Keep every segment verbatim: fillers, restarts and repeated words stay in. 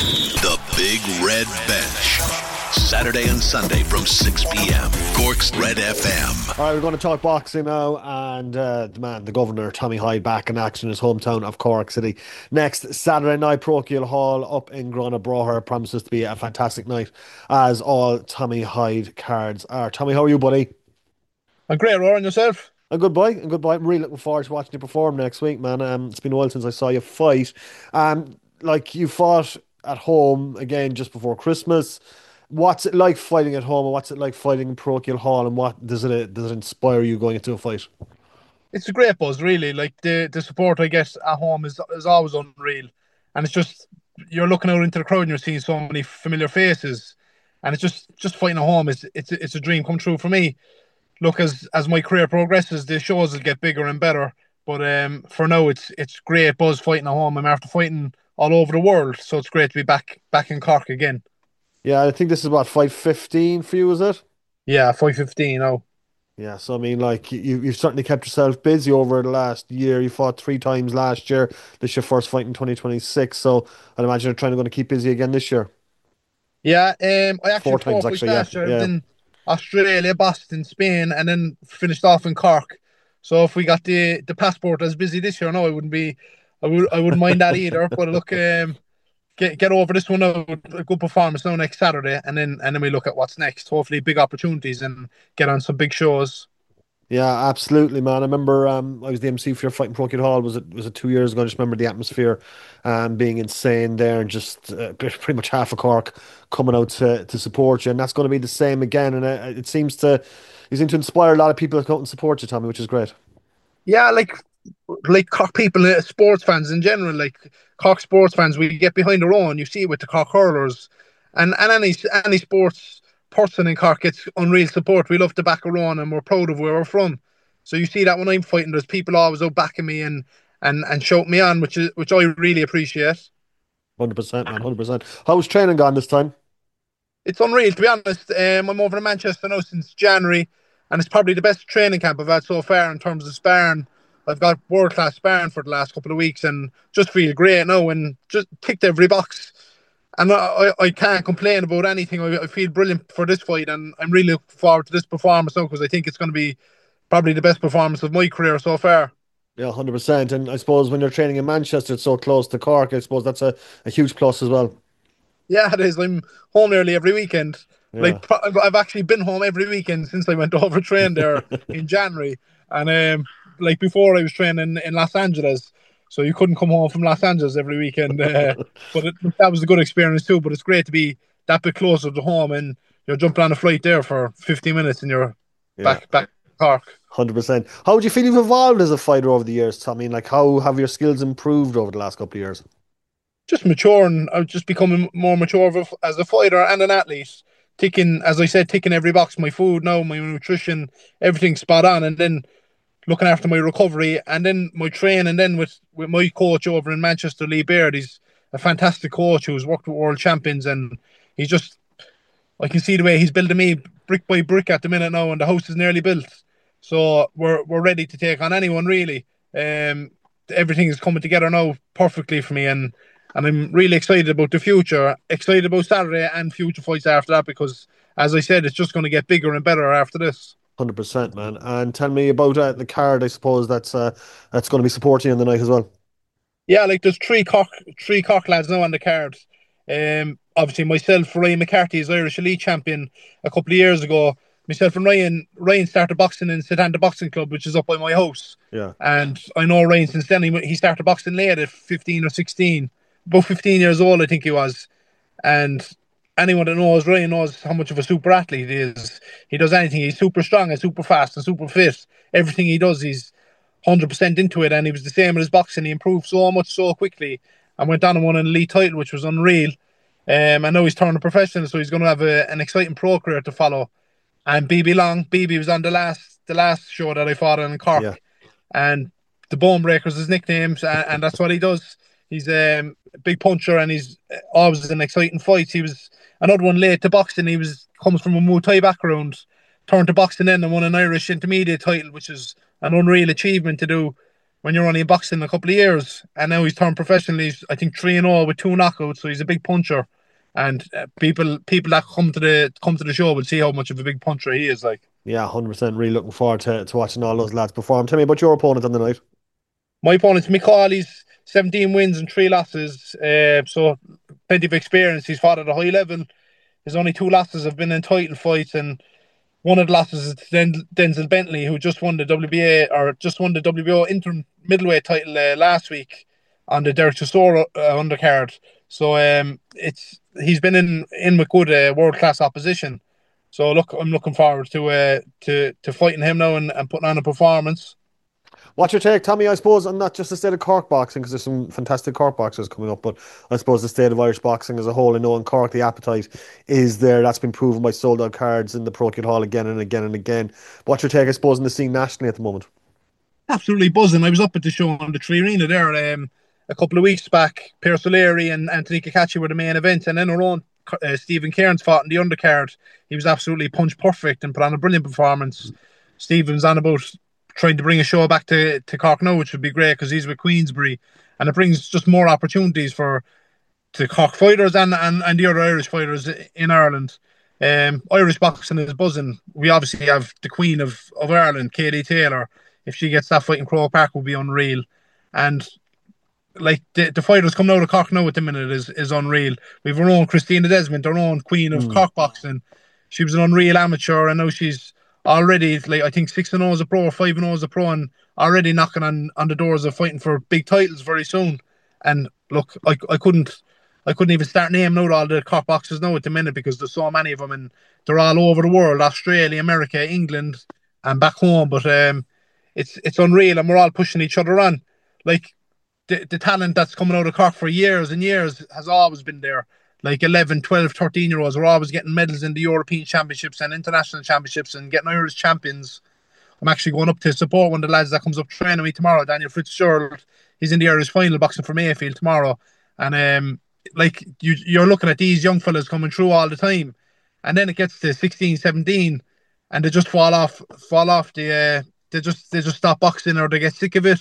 The Big Red Bench. Saturday and Sunday from six p.m. Cork's Red F M. All right, we're going to talk boxing now, and uh, the man, the governor, Tommy Hyde, back in action in his hometown of Cork City. Next Saturday night, Parochial Hall up in Grona promises to be a fantastic night, as all Tommy Hyde cards are. Tommy, how are you, buddy? I'm great, Rowan, yourself? A good boy, a good boy. I'm really looking forward to watching you perform next week, man. Um, it's been a while since I saw you fight. Um, like you fought at home again just before Christmas. What's it like fighting at home, and what's it like fighting in Parochial Hall, and what does it does it inspire you going into a fight? It's a great buzz, really. Like the, the support I get at home is is always unreal, and it's just you're looking out into the crowd and you're seeing so many familiar faces, and it's just just fighting at home is it's it's a dream come true for me. Look, as as my career progresses, the shows will get bigger and better, but um, for now it's it's great buzz fighting at home. I'm after fighting all over the world, so it's great to be back back in Cork again. Yeah, I think this is about fight fifteen for you, is it? Yeah, five fifteen. Oh, Yeah, so I mean, like you, you've certainly kept yourself busy over the last year. You fought three times last year. This is your first fight in twenty twenty-six, so I'd imagine you're trying to going to keep busy again this year. yeah. Um, I actually Four had four times, fights actually. Yeah, last year. I was yeah. in Australia, Boston, Spain, and then finished off in Cork. So if we got the the passport as busy this year, no, I wouldn't be. I would I wouldn't mind that either. But look, um, get get over this one now with a good performance now next Saturday, and then and then we look at what's next. Hopefully, big opportunities and get on some big shows. Yeah, absolutely, man. I remember um, I was the M C for your fight in Procure Hall. Was it was it two years ago? I just remember the atmosphere um, being insane there, and just uh, pretty much half of Cork coming out to, to support you, and that's going to be the same again. And it, it seems to you seem to inspire a lot of people to come out and support you, Tommy, which is great. Yeah, like like Cork people, uh, sports fans in general, like Cork sports fans, we get behind our own. You see it with the Cork hurlers, and and any any sports person in Cork gets unreal support. We love to back our own, and we're proud of where we're from. So you see that when I'm fighting, there's people always out backing me and and and shout me on, which is which I really appreciate. one hundred percent, man, one hundred percent. How's training gone this time? It's unreal, to be honest. Um, I'm over in Manchester now since January, and it's probably the best training camp I've had so far in terms of sparring. I've got world class sparring for the last couple of weeks, and just feel great now, and just ticked every box. And I, I, I can't complain about anything. I, I feel brilliant for this fight, and I'm really looking forward to this performance now because I think it's going to be probably the best performance of my career so far. Yeah, one hundred percent. And I suppose when you're training in Manchester, it's so close to Cork. I suppose that's a, a huge plus as well. Yeah, it is. I'm home nearly every weekend. Yeah. Like pro- I've I've actually been home every weekend since I went over train there in January. And um, like before, I was training in Los Angeles, so you couldn't come home from Los Angeles every weekend. Uh, but it, that was a good experience too. But it's great to be that bit closer to home, and you're jumping on a flight there for fifty minutes, and you're Yeah. back back to Cork. one hundred percent. How would you feel you've evolved as a fighter over the years, Tommy? Like, how have your skills improved over the last couple of years? Just maturing. I've just becoming more mature of a, as a fighter and an athlete. Ticking, as I said, ticking every box. My food now, my nutrition, everything's spot on, and then looking after my recovery, and then my training. Then with with my coach over in Manchester, Lee Baird. He's a fantastic coach who's worked with world champions, and he's just I can see the way he's building me brick by brick at the minute now, and the house is nearly built. So we're we're ready to take on anyone really. Um, everything is coming together now perfectly for me, and and I'm really excited about the future. Excited about Saturday and future fights after that because, as I said, it's just going to get bigger and better after this. one hundred percent, man. And tell me about uh, the card, I suppose, that's uh, that's going to be supporting you in the night as well. Yeah, like there's three cock three cock lads now on the card. Um, obviously myself, Ryan McCarthy is Irish Elite champion a couple of years ago. Myself and Ryan, Ryan started boxing in Setanta Boxing Club, which is up by my house. Yeah. And I know Ryan since then. He, he started boxing late at fifteen or sixteen, about fifteen years old, I think he was. And anyone that knows Ryan knows how much of a super athlete he is. He does anything. He's super strong and super fast and super fit. Everything he does, he's one hundred percent into it. And he was the same in his boxing. He improved so much so quickly and went on and won an elite title, which was unreal. Um, I know he's turned a professional, so he's going to have a, an exciting pro career to follow. And B B Long, B B was on the last the last show that I fought on in Cork, Yeah. and the Bone Breaker's his nickname, and, and that's what he does. He's um, a big puncher, and he's always in exciting fights. He was another one late to boxing. He was comes from a Muay Thai background, turned to boxing then and won an Irish intermediate title, which is an unreal achievement to do. when you're only in boxing a couple of years, and now he's turned professional. He's I think three and zero with two knockouts, so he's a big puncher. And uh, people people that come to the come to the show will see how much of a big puncher he is. Like, Yeah, one hundred percent. Really looking forward to, to watching all those lads perform. Tell me about your opponent on the night. my opponent's Michael. He's seventeen wins and three losses, uh, so plenty of experience. He's fought at a high level. His only two losses have been in title fights, and one of the losses is to Den- Denzel Bentley, who just won the W B A or just won the W B O interim middleweight title uh, last week on the Derek Chisora uh, undercard. So um, it's he's been in in with good uh, world class opposition. So look, I'm looking forward to uh, to to fighting him now and, and putting on a performance. What's your take, Tommy? I suppose, on not just the state of Cork boxing, because there's some fantastic Cork boxers coming up, but I suppose the state of Irish boxing as a whole. I know in Cork the appetite is there. That's been proven by sold out cards in the Parochial Hall again and again and again. What's your take, I suppose, in the scene nationally at the moment? Absolutely buzzing. I was up at the show on the Tree Arena there um, a couple of weeks back. Pierce O'Leary and Anthony Cacace were the main event, and then our own uh, Stephen Cairns fought in the undercard. He was absolutely punch perfect and put on a brilliant performance. Stephen's on about trying to bring a show back to, to Cork now, which would be great because he's with Queensbury, and it brings just more opportunities for the Cork fighters and, and, and the other Irish fighters in Ireland. Um, Irish boxing is buzzing. We obviously have the Queen of, of Ireland, Katie Taylor. If she gets that fight in Croke Park, will be unreal. And like the, the fighters coming out of Cork now at the minute is is unreal. We've our own Christina Desmond, our own Queen of Mm. Cork boxing. She was an unreal amateur, and now she's already like I think six and zero as a pro or five and zero as a pro, and already knocking on, on the doors of fighting for big titles very soon. And look, I I couldn't I couldn't even start naming out all the Cork boxers now at the minute because there's so many of them, and they're all over the world: Australia, America, England, and back home. But um, it's it's unreal, and we're all pushing each other on. Like the, the talent that's coming out of Cork for years and years has always been there. Like eleven, twelve, thirteen year olds are always getting medals in the European Championships and international championships and getting Irish champions. I'm actually going up to support one of the lads that comes up training me tomorrow, Daniel Fitzgerald. He's in the Irish final boxing for Mayfield tomorrow. And um, like you, you're looking at these young fellas coming through all the time. And then it gets to sixteen, seventeen, and they just fall off, fall off the, uh, they just, they just stop boxing or they get sick of it,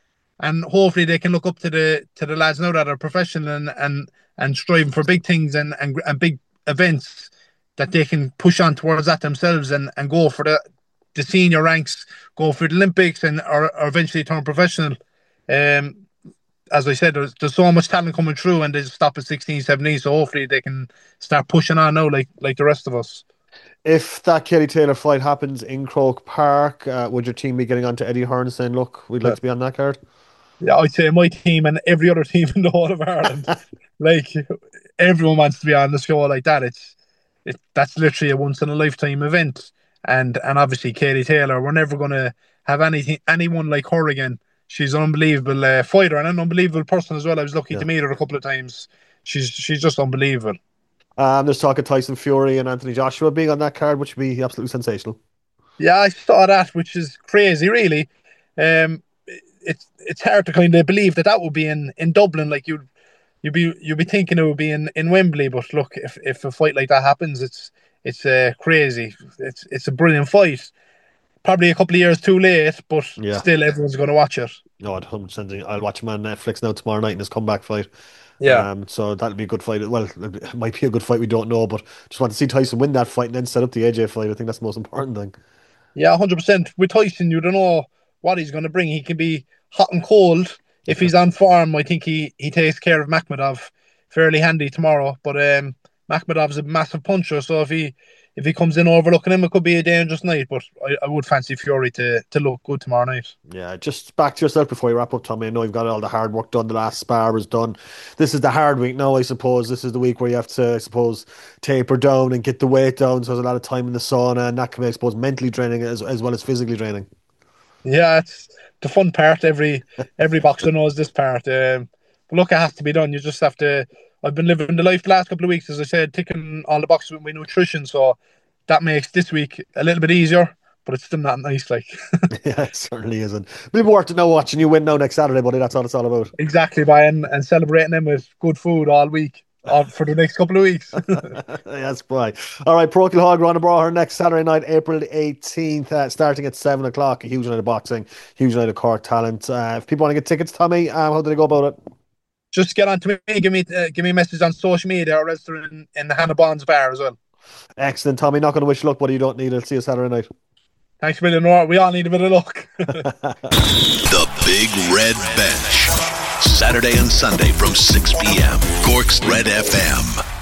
and hopefully they can look up to the to the lads now that are professional and and, and striving for big things and, and and big events, that they can push on towards that themselves and, and go for the the senior ranks, go for the Olympics, and or, or eventually turn professional. Um, as I said, there's, there's so much talent coming through, and they just stop at sixteen, seventeen. So hopefully they can start pushing on now, like like the rest of us. If that Katie Taylor fight happens in Croke Park, uh, would your team be getting on to Eddie Hearn saying, look, we'd like Yeah, to be on that card? yeah, I'd say my team and every other team in the whole of Ireland, like everyone wants to be on the show like that. It's it that's literally a once in a lifetime event, and and obviously Katie Taylor, we're never gonna have anything anyone like her again. She's an unbelievable uh, fighter and an unbelievable person as well. I was lucky to Yeah. meet her a couple of times. She's she's just unbelievable. Um, there's talk of Tyson Fury and Anthony Joshua being on that card, which would be absolutely sensational. Yeah, I saw that, which is crazy, really. Um, it's it's hard to kind of believe that that would be in, in Dublin. Like you'd you'd be you'd be thinking it would be in, in Wembley, but look, if, if a fight like that happens, it's it's uh, crazy. It's it's a brilliant fight. Probably a couple of years too late, but Yeah. still everyone's going to watch it. No, I'd one hundred percent. I'll watch him on Netflix now tomorrow night in his comeback fight. Yeah, Um, so that'll be a good fight. Well, it might be a good fight. We don't know, but just want to see Tyson win that fight and then set up the A J fight. I think that's the most important thing. yeah, one hundred percent. With Tyson, you don't know what he's going to bring. He can be hot and cold. If Yeah. he's on form, I think he, he takes care of Makhmadov fairly handy tomorrow. But um, Makhmadov's a massive puncher, so if he if he comes in overlooking him, it could be a dangerous night. But I, I would fancy Fury to, to look good tomorrow night. Yeah, just back to yourself before you wrap up, Tommy. I know you've got all the hard work done. The last spar was done. This is the hard week now, I suppose. This is the week where you have to, I suppose, taper down and get the weight down. So there's a lot of time in the sauna, and that can be, I suppose, mentally draining as, as well as physically draining. Yeah, it's the fun part. Every every boxer knows this part. Um, but look, it has to be done. You just have to. I've been living the life the last couple of weeks, as I said, ticking all the boxes with my nutrition. So that makes this week a little bit easier, but it's still not nice. Like Yeah, it certainly isn't. Be more to know watching you win now next Saturday, buddy. That's all it's all about. exactly, buying and celebrating them with good food all week. uh, for the next couple of weeks. That's right. All right, Procol Hog, Ron Braher next Saturday night, April the eighteenth, uh, starting at seven o'clock. A huge night of boxing, huge night of Cork talent. Uh, if people want to get tickets, Tommy, um, how do they go about it? Just get on to me. Give me uh, give me a message on social media or register in, in the Hannah Bonds bar as well. Excellent, Tommy. Not going to wish you luck, but you don't need it. See you Saturday night. Thanks a million, Nora. We all need a bit of luck. The Big Red Bench. Saturday and Sunday from six p.m. Cork's Red F M.